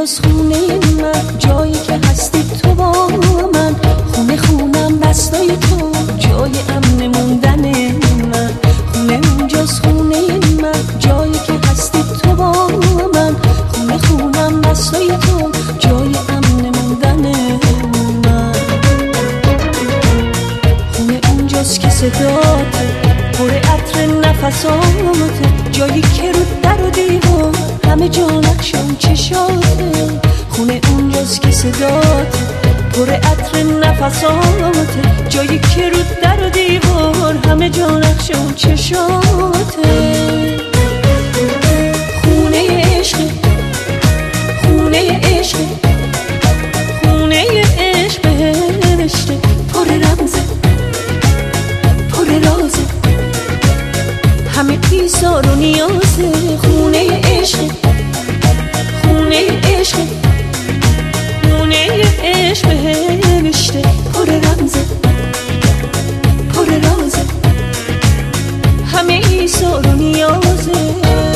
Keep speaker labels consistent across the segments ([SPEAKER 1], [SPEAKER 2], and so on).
[SPEAKER 1] اینجاست خونه من، جایی که هستی تو با من. خونه خونم دستای تو، جای امن موندن من. خونه اینجاست خونه من، جایی که هستی تو با من. خونه خونم دستای تو، جای امن موندن من. خونه اینجاست که صداته پر عطر نفساته، جایی که رو در و دیوار همه جا نقش اون چشاته. خونه اونجاست که صداته پر عطر نفساته، جایی که رو در و دیوار همه جا نقش اون چشاته. خونه عشق، خونه عشق، خونه عشق بهشته، پر رمزه پر رازه، همه ایثار و نیازه. خونه عشق، خونه عشق، خونه عشق بهشته، پر رمزه پر رازه، همه ایثار و نیازه.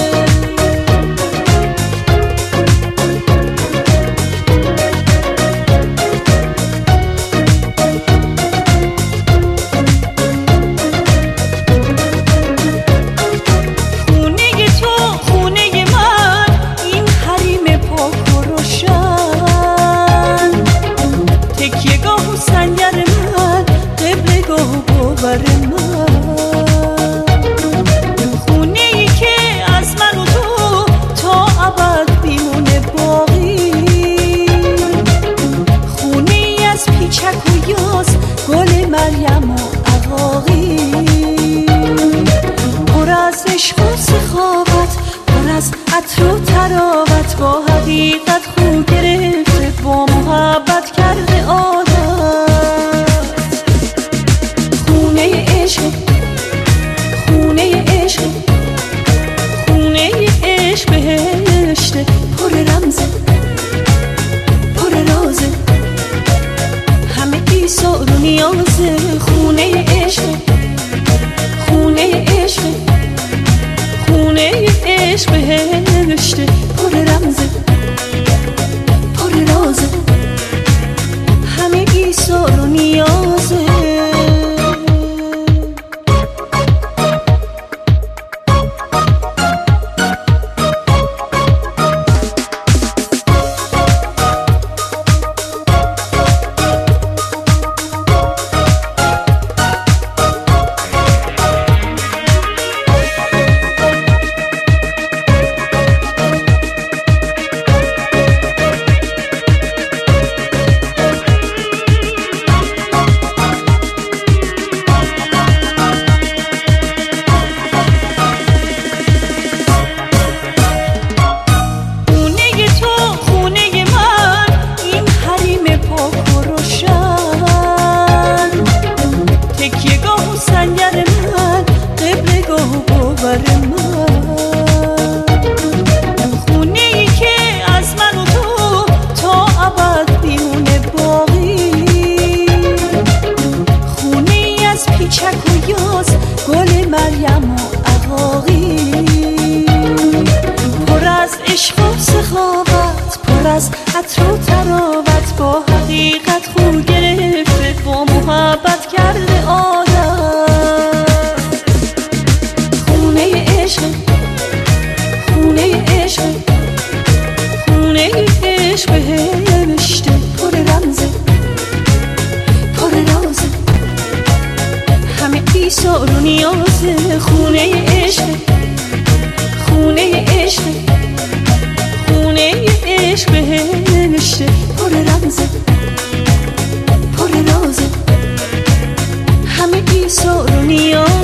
[SPEAKER 1] خونه‌ای که از من و تو تا ابد بیمونه باقی، خونه‌ای از پیچک و یاس، گل مریم و عقاقی، پر از عشق و سخاوت، پر از عطر و طراوت، با حقیقت خو گرفته، با محبت کرده عادت. خونه عشق، خونه عشق، خونه عشق بهشته، پر رمزه پر رازه، همه ایثار و نیازه. خونه عشق، خونه عشق، خونه عشق بهشته، پر رمزه پر رازه، همه ایثار و نیازه. خونه‌ای که از من و تو تا ابد بیمونه باقی، خونه‌ای از پیچک و یاس، گل مریم و عقاقی، پر از عشق و سخاوت، پر از عطر و طراوت، با حقیقت خو گرفته، با محبت کرده عادت. خونه عشق، خونه عشق، خونه عشق بهشته، پر رمزه پر رازه، همه ایثار و نیازه. خونه عشق، خونه عشق، خونه عشق بهشته، پر رمزه پر رازه، همه ایثار و نیازه.